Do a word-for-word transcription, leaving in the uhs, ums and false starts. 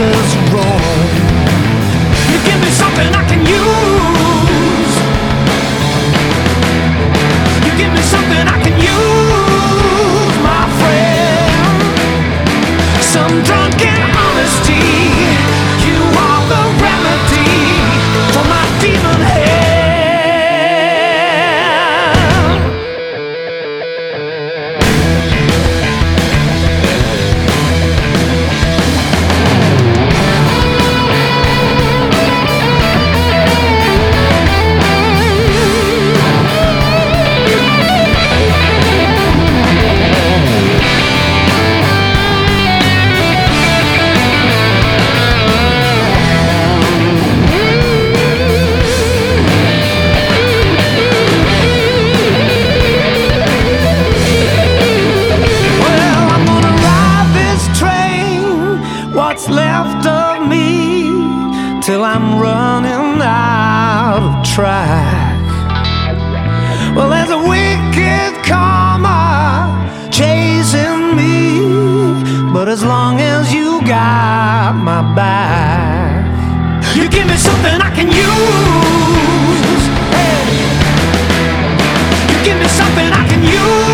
horses roam. You give me something I can use. You give me something I can use, my friend. Some drunken honesty. You are the remedy for my demon head. What's left of me till I'm running out of track. Well, there's a wicked karma chasing me, but as long as you got my back, you give me something I can use. Hey, you give me something I can use.